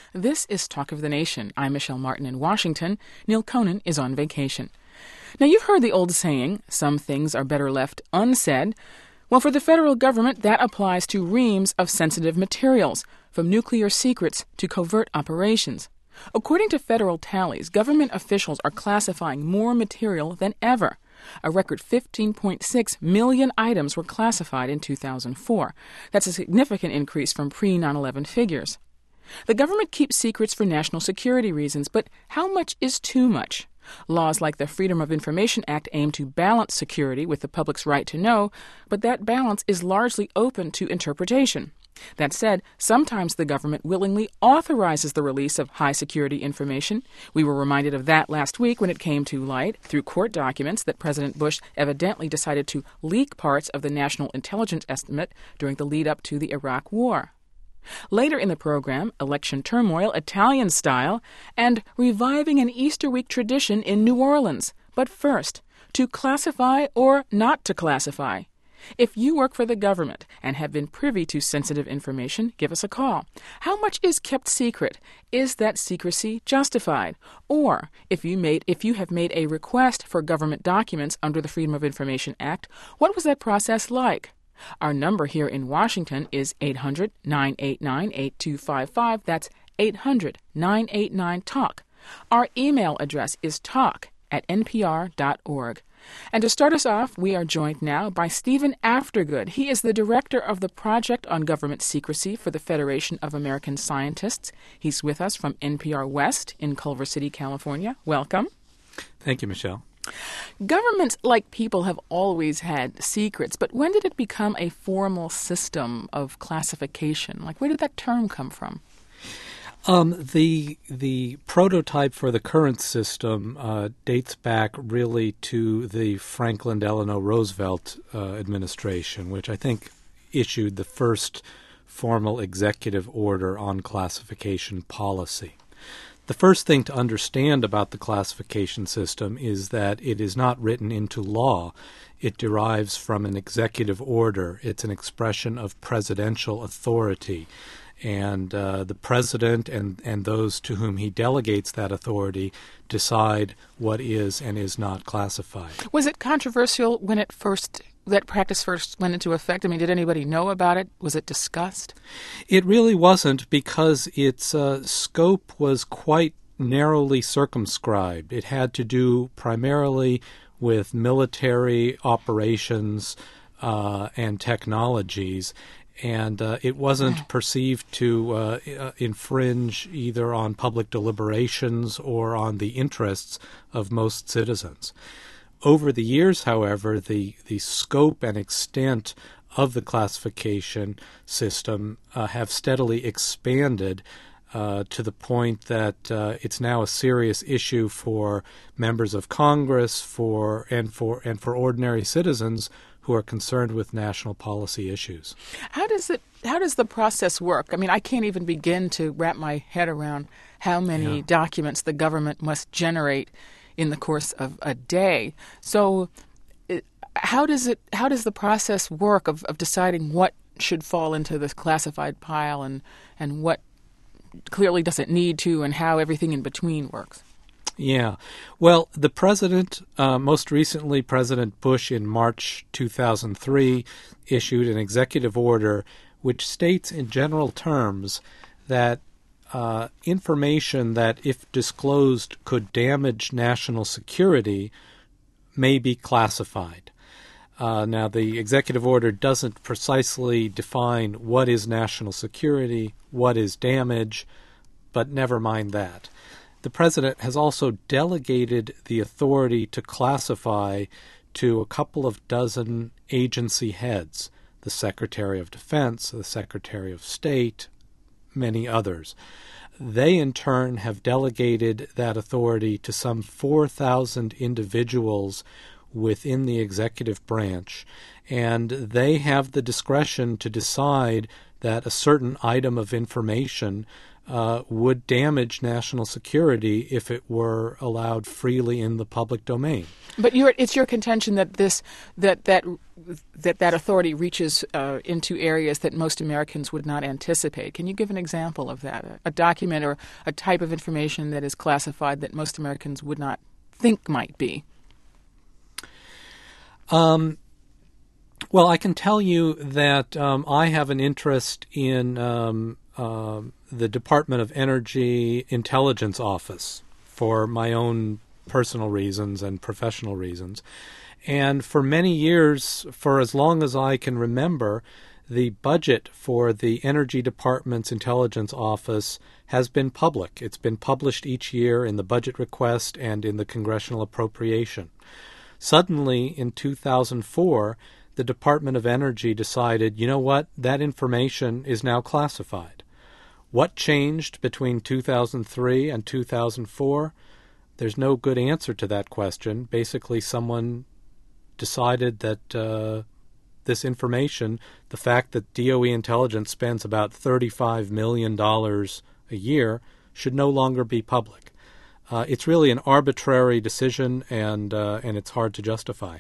This is Talk of the Nation. I'm Michelle Martin in Washington. Neil Conan is on vacation. Now, you've heard the old saying, some things are better left unsaid. Well, for the federal government, that applies to reams of sensitive materials, from nuclear secrets to covert operations. According to federal tallies, government officials are classifying more material than ever. A record 15.6 million items were classified in 2004. That's a significant increase from pre-9/11 figures. The government keeps secrets for national security reasons, but how much is too much? Laws like the Freedom of Information Act aim to balance security with the public's right to know, but that balance is largely open to interpretation. That said, sometimes the government willingly authorizes the release of high-security information. We were reminded of that last week when it came to light, through court documents, that President Bush evidently decided to leak parts of the National Intelligence Estimate during the lead-up to the Iraq War. Later in the program, election turmoil, Italian style, and reviving an Easter week tradition in New Orleans. But first, to classify or not to classify. If you work for the government and have been privy to sensitive information, give us a call. How much is kept secret? Is that secrecy justified? Or, if you have made a request for government documents under the Freedom of Information Act, what was that process like? Our number here in Washington is 800-989-8255. That's 800-989-TALK. Our email address is talk@npr.org. And to start us off, we are joined now by Stephen Aftergood. He is the director of the Project on Government Secrecy for the Federation of American Scientists. He's with us from NPR West in Culver City, California. Welcome. Thank you, Michelle. Governments, like people, have always had secrets, but when did it become a formal system of classification? Like, where did that term come from? The prototype for the current system dates back really to the Franklin Delano Roosevelt administration, which I think issued the first formal executive order on classification policy. The first thing to understand about the classification system is that it is not written into law. It derives from an executive order. It's an expression of presidential authority. And the president and those to whom he delegates that authority decide what is and is not classified. Was it controversial when that practice first went into effect? I mean, did anybody know about it? Was it discussed? It really wasn't, because its scope was quite narrowly circumscribed. It had to do primarily with military operations and technologies. And it wasn't perceived to infringe either on public deliberations or on the interests of most citizens. Over the years, however, the scope and extent of the classification system have steadily expanded to the point that it's now a serious issue for members of Congress and for ordinary citizens who are concerned with national policy issues. How does the process work? I mean, I can't even begin to wrap my head around how many documents the government must generate in the course of a day. So how does the process work of deciding what should fall into this classified pile and what clearly doesn't need to, and how everything in between works? Yeah. Well, the president, most recently President Bush in March 2003, issued an executive order which states in general terms that information that, if disclosed, could damage national security may be classified. Now, the executive order doesn't precisely define what is national security, what is damage, but never mind that. The president has also delegated the authority to classify to a couple of dozen agency heads, the Secretary of Defense, the Secretary of State, many others. They, in turn, have delegated that authority to some 4,000 individuals within the executive branch, and they have the discretion to decide that a certain item of information would damage national security if it were allowed freely in the public domain. But it's your contention that that authority reaches into areas that most Americans would not anticipate. Can you give an example of that? A document or a type of information that is classified that most Americans would not think might be? Well, I can tell you that I have an interest in the Department of Energy Intelligence Office for my own personal reasons and professional reasons. And for many years, for as long as I can remember, the budget for the Energy Department's Intelligence Office has been public. It's been published each year in the budget request and in the congressional appropriation. Suddenly, in 2004, the Department of Energy decided, you know what, that information is now classified. What changed between 2003 and 2004? There's no good answer to that question. Basically, someone decided that this information, the fact that DOE intelligence spends about $35 million a year, should no longer be public. It's really an arbitrary decision, and it's hard to justify.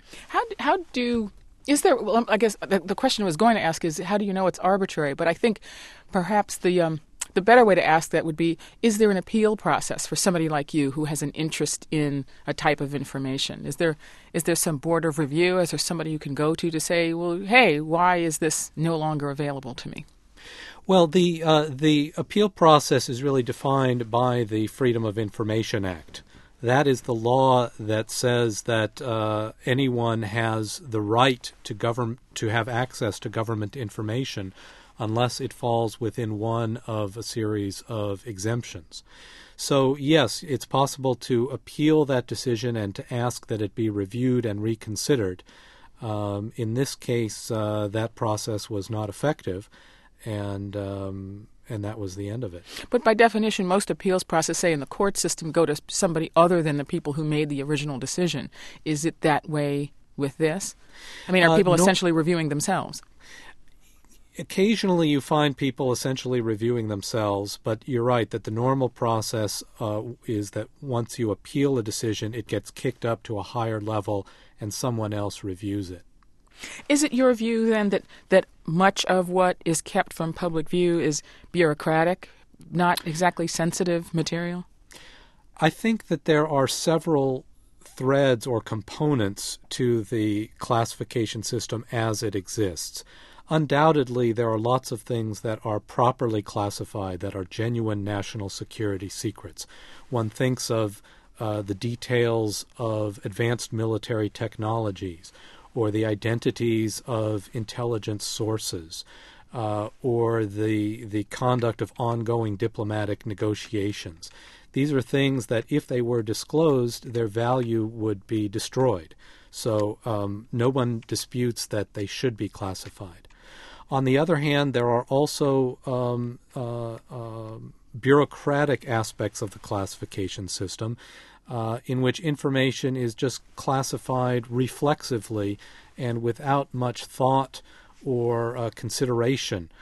Well, I guess the question I was going to ask is, how do you know it's arbitrary? But I think perhaps the better way to ask that would be, is there an appeal process for somebody like you who has an interest in a type of information? Is there some board of review? Is there somebody you can go to say, well, hey, why is this no longer available to me? Well, the appeal process is really defined by the Freedom of Information Act. That is the law that says that anyone has the right to have access to government information unless it falls within one of a series of exemptions. So, yes, it's possible to appeal that decision and to ask that it be reviewed and reconsidered. In this case, that process was not effective, and that was the end of it. But by definition, most appeals process, say in the court system, go to somebody other than the people who made the original decision. Is it that way with this? I mean, are people essentially reviewing themselves? Occasionally you find people essentially reviewing themselves, but you're right that the normal process is that once you appeal a decision, it gets kicked up to a higher level and someone else reviews it. Is it your view, then, that much of what is kept from public view is bureaucratic, not exactly sensitive material? I think that there are several threads or components to the classification system as it exists. Undoubtedly, there are lots of things that are properly classified that are genuine national security secrets. One thinks of the details of advanced military technologies, or the identities of intelligence sources, or the conduct of ongoing diplomatic negotiations. These are things that, if they were disclosed, their value would be destroyed. So no one disputes that they should be classified. On the other hand, there are also bureaucratic aspects of the classification system in which information is just classified reflexively and without much thought or consideration.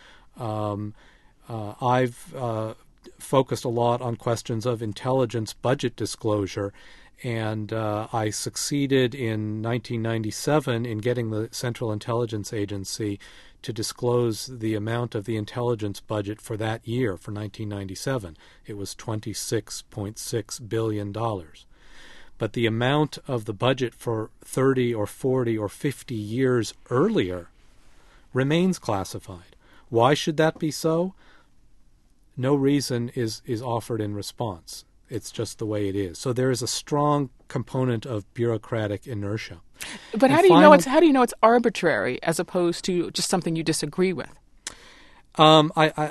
I've focused a lot on questions of intelligence budget disclosure, and I succeeded in 1997 in getting the Central Intelligence Agency to disclose the amount of the intelligence budget for that year, for 1997. It was $26.6 billion. But the amount of the budget for 30 or 40 or 50 years earlier remains classified. Why should that be so? No reason is offered in response. It's just the way it is. So there is a strong component of bureaucratic inertia. But how do you know it's arbitrary as opposed to just something you disagree with? I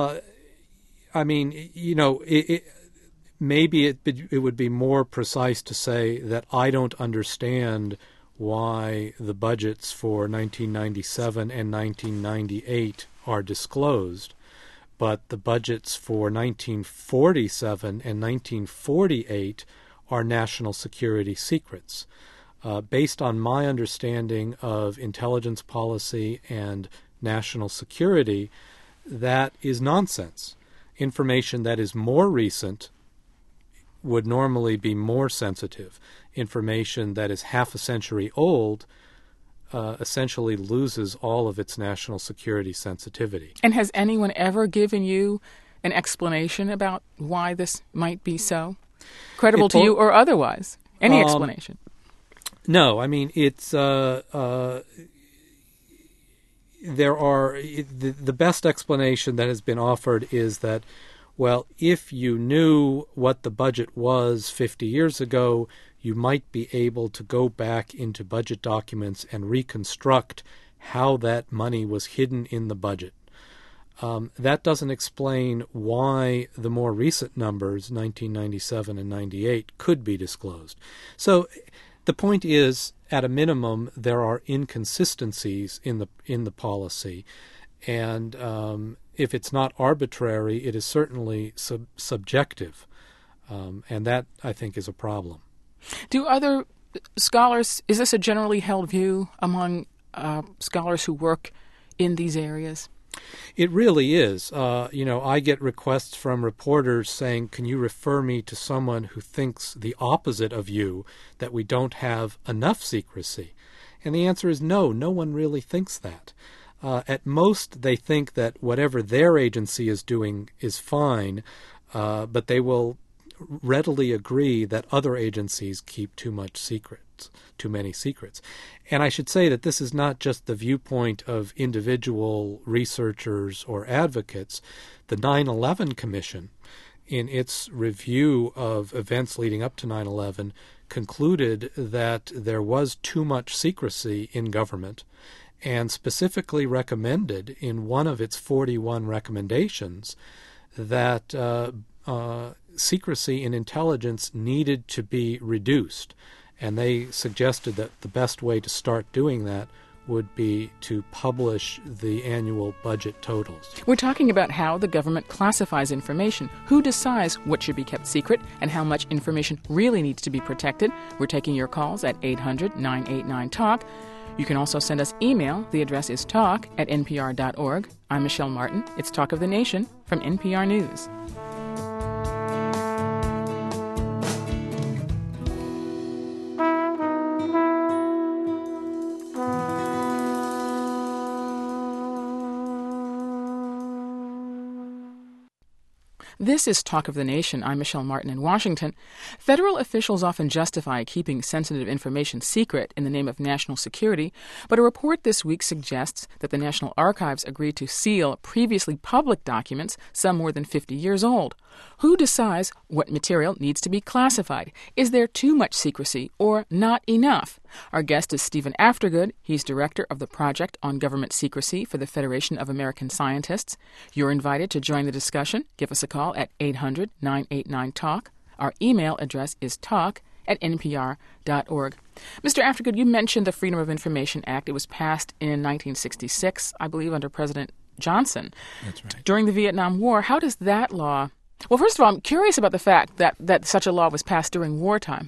mean, you know, maybe it would be more precise to say that I don't understand why the budgets for 1997 and 1998 are disclosed, but the budgets for 1947 and 1948 are national security secrets. Based on my understanding of intelligence policy and national security, that is nonsense. Information that is more recent would normally be more sensitive. Information that is half a century old essentially loses all of its national security sensitivity. And has anyone ever given you an explanation about why this might be so? Credible to you or otherwise? Any explanation? No, I mean, it's there are the best explanation that has been offered is that, well, if you knew what the budget was 50 years ago, you might be able to go back into budget documents and reconstruct how that money was hidden in the budget. That doesn't explain why the more recent numbers, 1997 and 98, could be disclosed. So the point is, at a minimum, there are inconsistencies in the policy, and if it's not arbitrary, it is certainly subjective, and that, I think, is a problem. Do other scholars, is this a generally held view among scholars who work in these areas? It really is. I get requests from reporters saying, can you refer me to someone who thinks the opposite of you, that we don't have enough secrecy? And the answer is no one really thinks that. At most, they think that whatever their agency is doing is fine, but they will readily agree that other agencies keep too many secrets. And I should say that this is not just the viewpoint of individual researchers or advocates. The 9/11 Commission, in its review of events leading up to 9/11, concluded that there was too much secrecy in government, and specifically recommended in one of its 41 recommendations that secrecy in intelligence needed to be reduced. And they suggested that the best way to start doing that would be to publish the annual budget totals. We're talking about how the government classifies information, who decides what should be kept secret, and how much information really needs to be protected. We're taking your calls at 800-989-TALK. You can also send us email. The address is talk@npr.org. I'm Michelle Martin. It's Talk of the Nation from NPR News. This is Talk of the Nation. I'm Michelle Martin in Washington. Federal officials often justify keeping sensitive information secret in the name of national security, but a report this week suggests that the National Archives agreed to seal previously public documents, some more than 50 years old. Who decides what material needs to be classified? Is there too much secrecy or not enough? Our guest is Stephen Aftergood. He's director of the Project on Government Secrecy for the Federation of American Scientists. You're invited to join the discussion. Give us a call at 800-989-TALK. Our email address is talk@npr.org. Mr. Aftergood, you mentioned the Freedom of Information Act. It was passed in 1966, I believe, under President Johnson. That's right. During the Vietnam War. How does that law... Well, first of all, I'm curious about the fact that such a law was passed during wartime.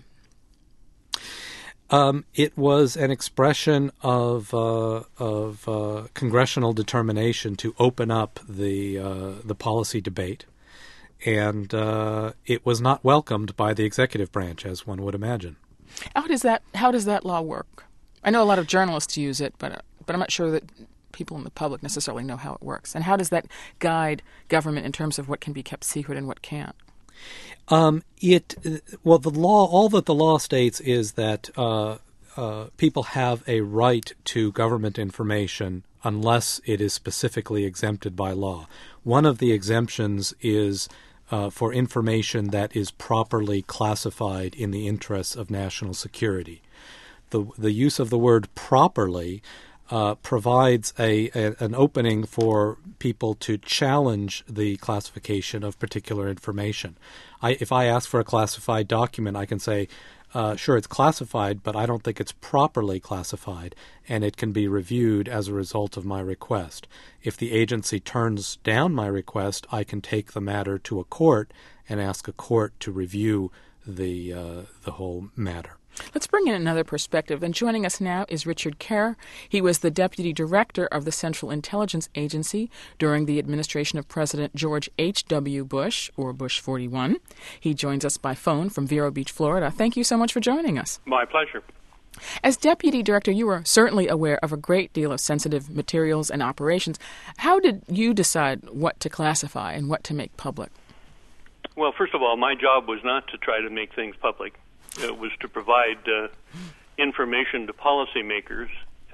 It was an expression of congressional determination to open up the policy debate, and it was not welcomed by the executive branch, as one would imagine. How does that law work? I know a lot of journalists use it, but I'm not sure that people in the public necessarily know how it works. And how does that guide government in terms of what can be kept secret and what can't? The law, all that the law states is that people have a right to government information unless it is specifically exempted by law. One of the exemptions is for information that is properly classified in the interests of national security. The use of the word properly provides an opening for people to challenge the classification of particular information. If I ask for a classified document, I can say, sure, it's classified, but I don't think it's properly classified, and it can be reviewed as a result of my request. If the agency turns down my request, I can take the matter to a court and ask a court to review the whole matter. Let's bring in another perspective. And joining us now is Richard Kerr. He was the Deputy Director of the Central Intelligence Agency during the administration of President George H.W. Bush, or Bush 41. He joins us by phone from Vero Beach, Florida. Thank you so much for joining us. My pleasure. As Deputy Director, you were certainly aware of a great deal of sensitive materials and operations. How did you decide what to classify and what to make public? Well, first of all, my job was not to try to make things public. It was to provide information to policymakers.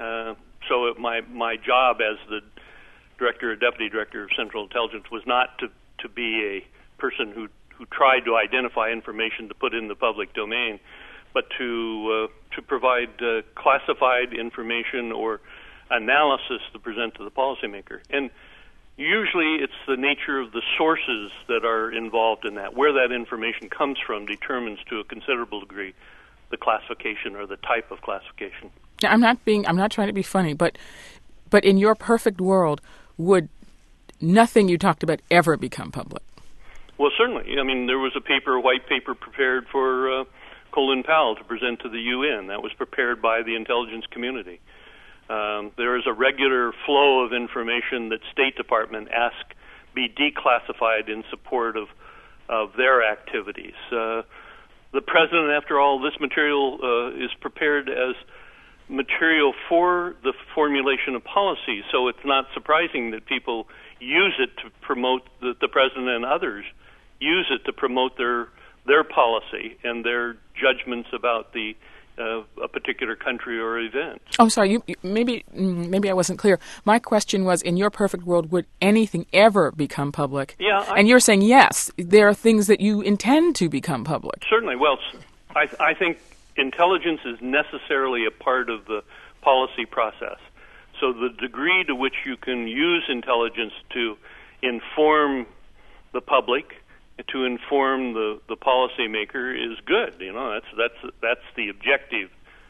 So my job as the Director or Deputy Director of Central Intelligence was not to be a person who tried to identify information to put in the public domain, but to provide classified information or analysis to present to the policymaker. And usually it's the nature of the sources that are involved in that. Where that information comes from determines to a considerable degree the classification or the type of classification. Now, I'm not trying to be funny, but in your perfect world, would nothing you talked about ever become public? Well, certainly. I mean, there was a white paper prepared for Colin Powell to present to the UN. That was prepared by the intelligence community. There is a regular flow of information that State Department ask be declassified in support of their activities. The President, after all, this material is prepared as material for the formulation of policy, so it's not surprising that people use it to promote, the President and others use it to promote their policy and their judgments about a particular country or event. Oh, sorry. Maybe I wasn't clear. My question was, in your perfect world, would anything ever become public? Yeah. And you're saying yes. There are things that you intend to become public. Certainly. Well, I think intelligence is necessarily a part of the policy process. So the degree to which you can use intelligence to inform the public, to inform the policymaker is good. You know, that's the objective.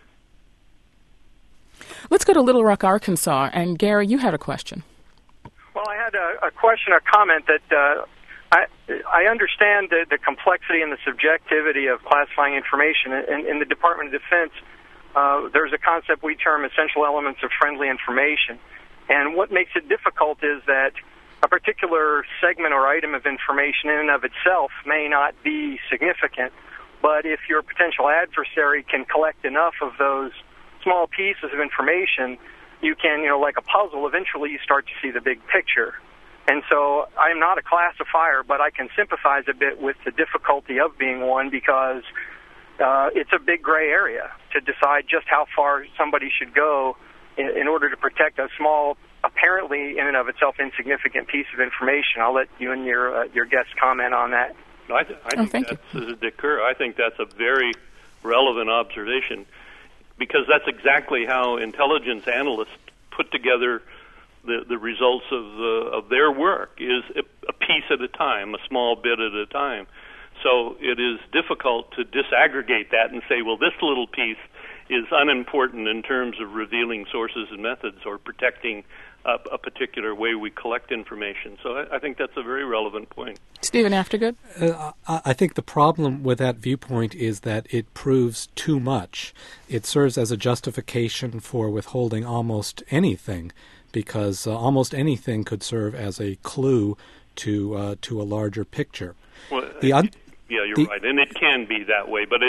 Let's go to Little Rock, Arkansas. And Gary, you had a question. Well, I had a question, a comment that I understand the complexity and the subjectivity of classifying information. In the Department of Defense, there's a concept we term essential elements of friendly information. And what makes it difficult is that a particular segment or item of information in and of itself may not be significant, but if your potential adversary can collect enough of those small pieces of information, you can, like a puzzle, eventually you start to see the big picture. And so I'm not a classifier, but I can sympathize a bit with the difficulty of being one because it's a big gray area to decide just how far somebody should go in order to protect a small, apparently in and of itself insignificant piece of information. I'll let you and your guests comment on that. No, I think that's Dick Kerr. I think that's a very relevant observation because that's exactly how intelligence analysts put together the results of their work, is a piece at a time, a small bit at a time. So it is difficult to disaggregate that and say, well, this little piece is unimportant in terms of revealing sources and methods or protecting a particular way we collect information. So I think that's a very relevant point. Stephen Aftergood? I think the problem with that viewpoint is that it proves too much. It serves as a justification for withholding almost anything, because almost anything could serve as a clue to a larger picture. Well, yeah, you're right, and it can be that way. But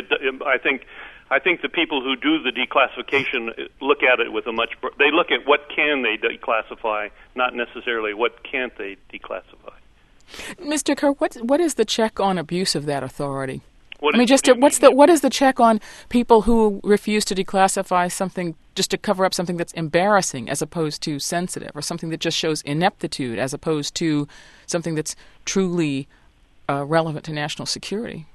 I think the people who do the declassification look at it with they look at what can they declassify, not necessarily what can't they declassify. Mr. Kerr, what is the check on abuse of that authority? What is the check on people who refuse to declassify something just to cover up something that's embarrassing as opposed to sensitive, or something that just shows ineptitude as opposed to something that's truly relevant to national security?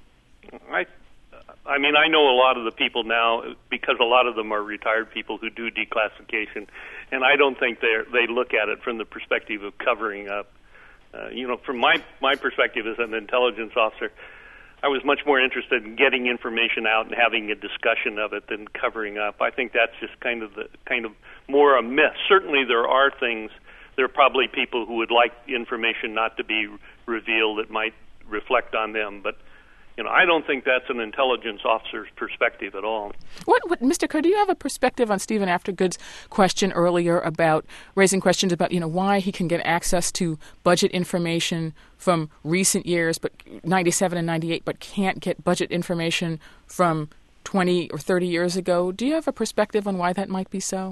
I mean, I know a lot of the people now because a lot of them are retired people who do declassification, and I don't think they look at it from the perspective of covering up. From my perspective as an intelligence officer, I was much more interested in getting information out and having a discussion of it than covering up. I think that's just kind of more a myth. Certainly there are probably people who would like information not to be revealed that might reflect on them, but I don't think that's an intelligence officer's perspective at all. What, Mr. Kerr, do you have a perspective on Stephen Aftergood's question earlier about raising questions about, why he can get access to budget information from recent years, but 97 and 98, but can't get budget information from 20 or 30 years ago? Do you have a perspective on why that might be so?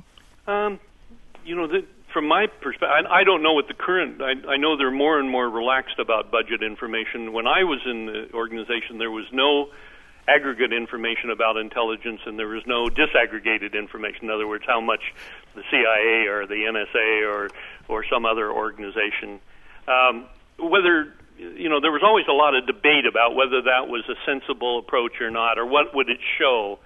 From my perspective, I don't know what the current. I know they're more and more relaxed about budget information. When I was in the organization, there was no aggregate information about intelligence, and there was no disaggregated information. In other words, how much the CIA or the NSA or some other organization. There was always a lot of debate about whether that was a sensible approach or not, or what would it show.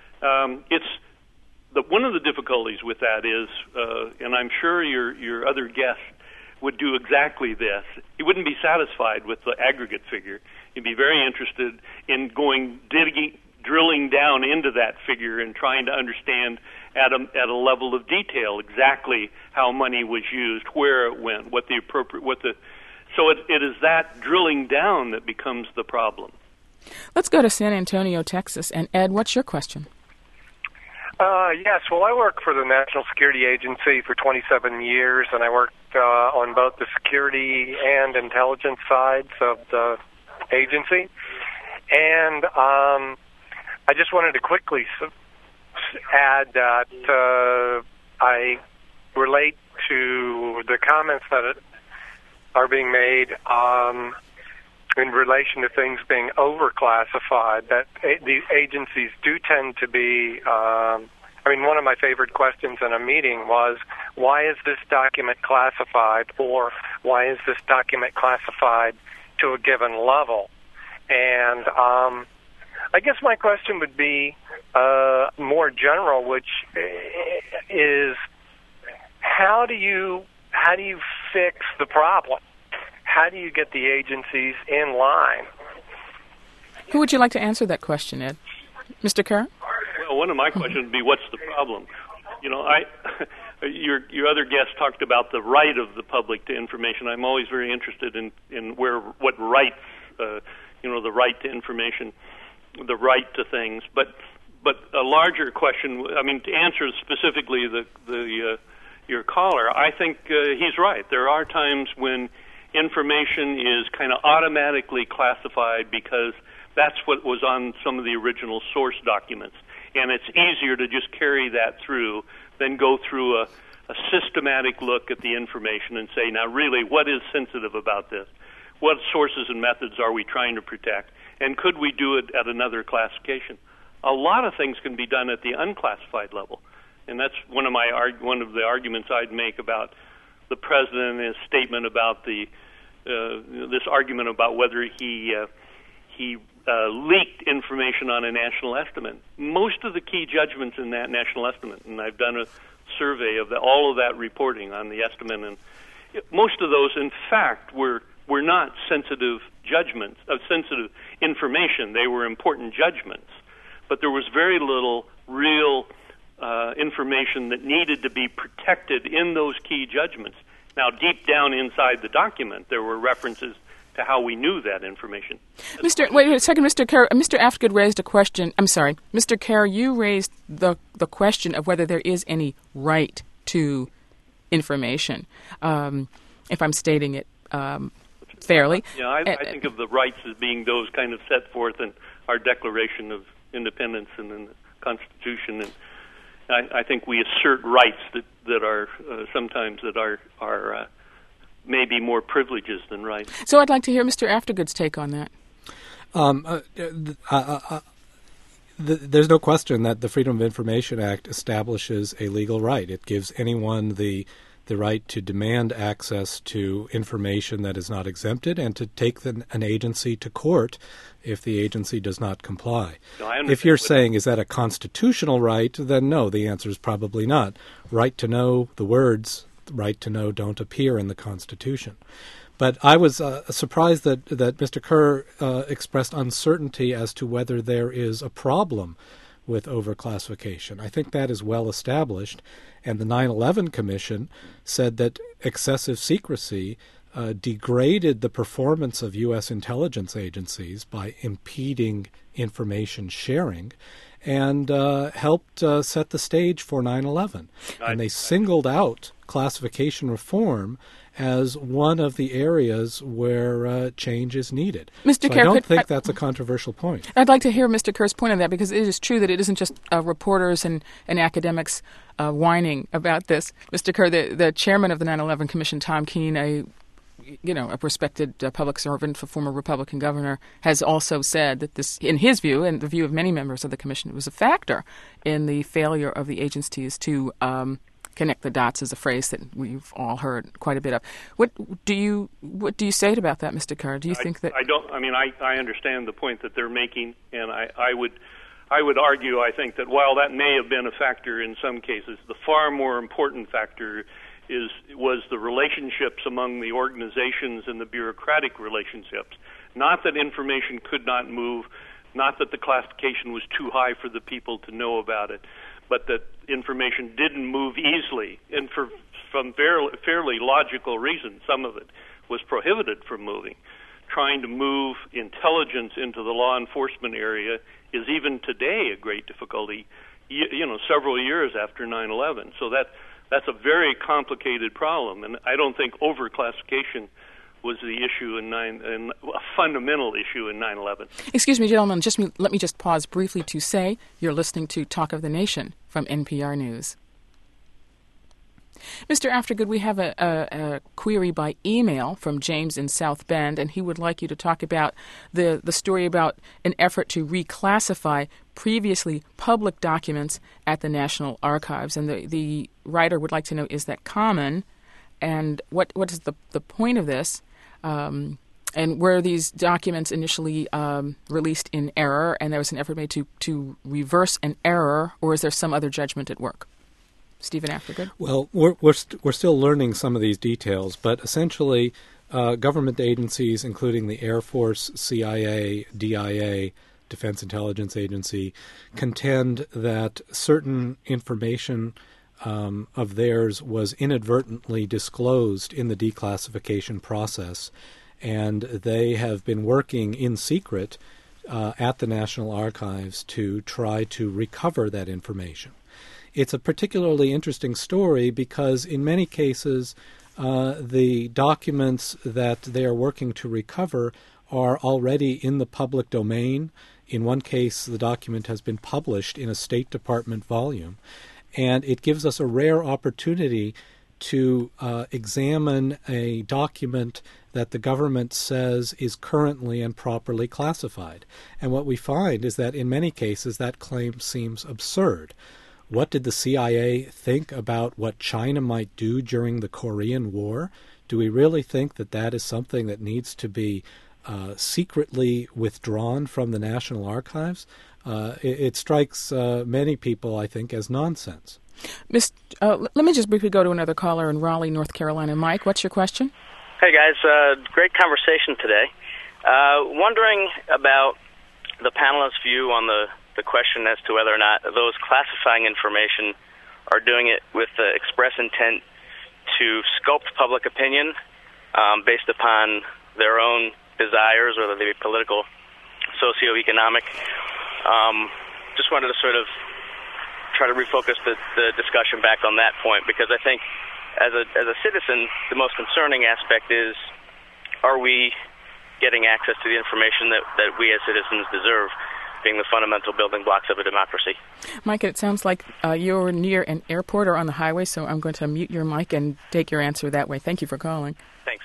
One of the difficulties with that is, and I'm sure your other guest would do exactly this, he wouldn't be satisfied with the aggregate figure. He'd be very interested in drilling down into that figure and trying to understand at a level of detail exactly how money was used, where it went, so it is that drilling down that becomes the problem. Let's go to San Antonio, Texas. And Ed, what's your question? Yes, well, I worked for the National Security Agency for 27 years, and I worked on both the security and intelligence sides of the agency. And I just wanted to quickly add that I relate to the comments that are being made in relation to things being overclassified, that the agencies do tend to be, one of my favorite questions in a meeting was, why is this document classified, or why is this document classified to a given level? And I guess my question would be more general, which is, how do you fix the problem? How do you get the agencies in line? Who would you like to answer that question, Ed? Mr. Kerr? Well, one of my questions would be, what's the problem? Your other guest talked about the right of the public to information. I'm always very interested in what rights, the right to information, the right to things. But a larger question, to answer specifically your caller, I think he's right. There are times when information is kind of automatically classified because that's what was on some of the original source documents. And it's easier to just carry that through than go through a systematic look at the information and say, now really, what is sensitive about this? What sources and methods are we trying to protect? And could we do it at another classification? A lot of things can be done at the unclassified level. And that's one of the arguments I'd make about the president and his statement about this argument about whether he leaked information on a national estimate. Most of the key judgments in that national estimate, and I've done a survey of all of that reporting on the estimate, and most of those, in fact, were not sensitive judgments of sensitive information. They were important judgments, but there was very little real information that needed to be protected in those key judgments. Now, deep down inside the document, there were references to how we knew that information. Wait a second, Mr. Kerr. Mr. Aftergood raised a question. I'm sorry. Mr. Kerr, you raised the question of whether there is any right to information, if I'm stating it fairly. Yeah, I think of the rights as being those kind of set forth in our Declaration of Independence and in the Constitution, and I think we assert rights that are sometimes that are maybe more privileges than rights. So I'd like to hear Mr. Aftergood's take on that. There's no question that the Freedom of Information Act establishes a legal right. It gives anyone the right to demand access to information that is not exempted and to take an agency to court if the agency does not comply. If you're saying, is that a constitutional right, then no, the answer is probably not. Right to know, the words right to know don't appear in the Constitution. But I was surprised that Mr. Kerr expressed uncertainty as to whether there is a problem with overclassification. I think that is well established, and the 9/11 Commission said that excessive secrecy degraded the performance of U.S. intelligence agencies by impeding information sharing and helped set the stage for 9/11. And they singled out classification reform as one of the areas where change is needed. Mr. So Kerr, I don't think that's a controversial point. I'd like to hear Mr. Kerr's point on that, because it is true that it isn't just reporters and academics whining about this. Mr. Kerr, the chairman of the 9/11 Commission, Tom Keene, a respected public servant, a former Republican governor, has also said that this, in his view, and the view of many members of the commission, was a factor in the failure of the agencies to connect the dots, is a phrase that we've all heard quite a bit of. What do you say about that, Mr. Kerr? Do you think that I understand the point that they're making, and I would argue, I think, that while that may have been a factor in some cases, the far more important factor was the relationships among the organizations and the bureaucratic relationships. Not that information could not move, not that the classification was too high for the people to know about it, but that information didn't move easily, and from fairly logical reasons. Some of it was prohibited from moving. Trying to move intelligence into the law enforcement area is even today a great difficulty, several years after 9/11. So that's a very complicated problem, and I don't think overclassification was the issue and a fundamental issue in 9/11. Excuse me, gentlemen, let me just pause briefly to say you're listening to Talk of the Nation from NPR News. Mr. Aftergood, we have a query by email from James in South Bend, and he would like you to talk about the story about an effort to reclassify previously public documents at the National Archives. And the writer would like to know, is that common? And what is the point of this? And were these documents initially released in error, and there was an effort made to reverse an error, or is there some other judgment at work? Stephen Aftergood? Well, we're still learning some of these details, but essentially government agencies, including the Air Force, CIA, DIA, Defense Intelligence Agency, contend that certain information of theirs was inadvertently disclosed in the declassification process, and they have been working in secret at the National Archives to try to recover that information. It's a particularly interesting story because in many cases the documents that they are working to recover are already in the public domain. In one case, the document has been published in a State Department volume, and it gives us a rare opportunity to examine a document that the government says is currently and properly classified. And what we find is that in many cases that claim seems absurd. What did the CIA think about what China might do during the Korean War? Do we really think that that is something that needs to be secretly withdrawn from the National Archives? It strikes many people, I think, as nonsense. Let me just briefly go to another caller in Raleigh, North Carolina. Mike, what's your question? Hey, guys. Great conversation today. Wondering about the panelists' view on the question as to whether or not those classifying information are doing it with the express intent to sculpt public opinion based upon their own desires, whether they be political, socioeconomic. Just wanted to sort of try to refocus the discussion back on that point, because I think as a citizen, the most concerning aspect is, are we getting access to the information that we as citizens deserve, being the fundamental building blocks of a democracy? Mike, it sounds like you're near an airport or on the highway, so I'm going to mute your mic and take your answer that way. Thank you for calling. Thanks.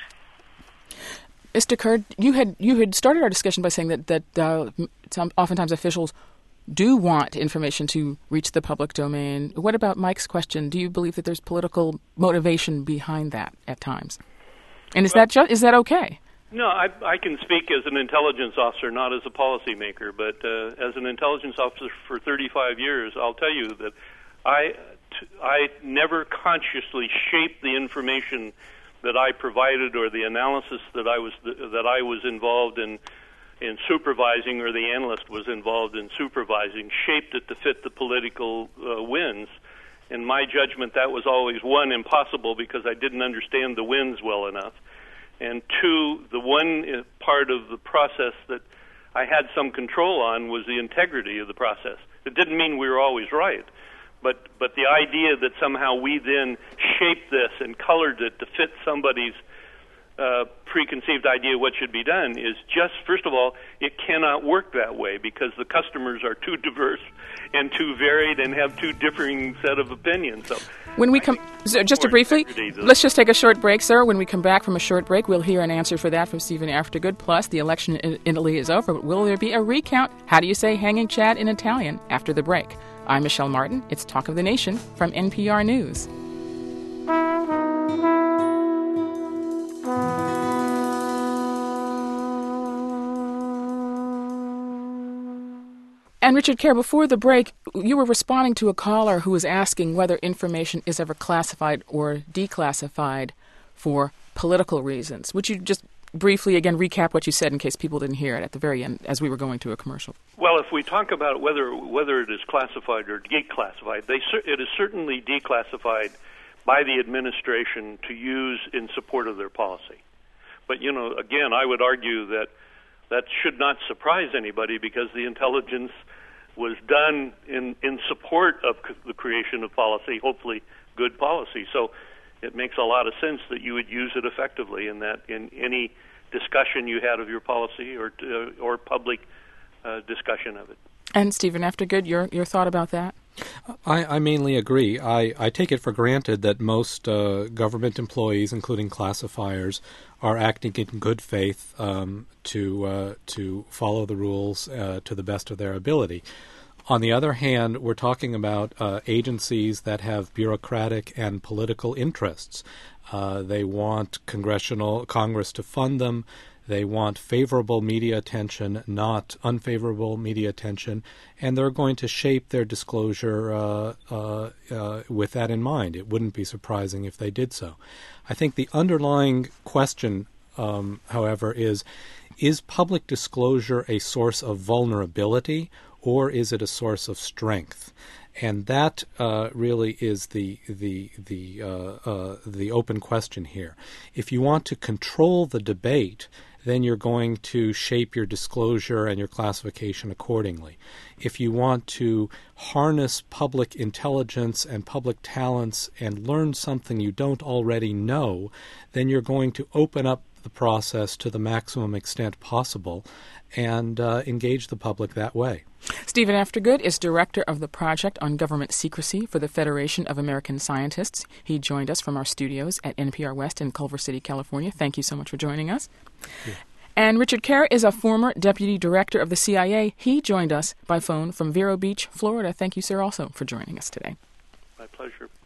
Mr. Kerr, you had started our discussion by saying that oftentimes officials do want information to reach the public domain. What about Mike's question? Do you believe that there's political motivation behind that at times? And is that okay? No, I can speak as an intelligence officer, not as a policymaker, but as an intelligence officer for 35 years, I'll tell you that I never consciously shaped the information that I provided or the analysis that I was involved in supervising, or the analyst was involved in supervising, shaped it to fit the political winds. In my judgment, that was always, one, impossible because I didn't understand the winds well enough, And two, the one part of the process that I had some control on was the integrity of the process. It didn't mean we were always right, but the idea that somehow we then shaped this and colored it to fit somebody's preconceived idea of what should be done is just, first of all, it cannot work that way because the customers are too diverse and too varied and have too differing set of opinions. So when we come, just to briefly, let's just take a short break, sir. When we come back from a short break, we'll hear an answer for that from Stephen Aftergood. Plus, the election in Italy is over, but will there be a recount? How do you say hanging Chad in Italian? After the break. I'm Michelle Martin. It's Talk of the Nation from NPR News. And Richard Kerr, before the break, you were responding to a caller who was asking whether information is ever classified or declassified for political reasons. Would you just briefly again recap what you said in case people didn't hear it at the very end as we were going to a commercial? Well, if we talk about whether it is classified or declassified, it is certainly declassified by the administration to use in support of their policy. But, again, I would argue that should not surprise anybody because the intelligence was done in support of the creation of policy, hopefully good policy. So it makes a lot of sense that you would use it effectively in any discussion you had of your policy or public discussion of it. And Stephen Aftergood, your thought about that? I mainly agree. I take it for granted that most government employees, including classifiers, are acting in good faith to follow the rules to the best of their ability. On the other hand, we're talking about agencies that have bureaucratic and political interests. They want Congress to fund them. They want favorable media attention, not unfavorable media attention, and they're going to shape their disclosure with that in mind. It wouldn't be surprising if they did so. I think the underlying question, however, is public disclosure a source of vulnerability or is it a source of strength? And that really is the open question here. If you want to control the debate, then you're going to shape your disclosure and your classification accordingly. If you want to harness public intelligence and public talents and learn something you don't already know, then you're going to open up the process to the maximum extent possible and engage the public that way. Stephen Aftergood is director of the Project on Government Secrecy for the Federation of American Scientists. He joined us from our studios at NPR West in Culver City, California. Thank you so much for joining us. Yeah. And Richard Kerr is a former deputy director of the CIA. He joined us by phone from Vero Beach, Florida. Thank you, sir, also for joining us today. My pleasure.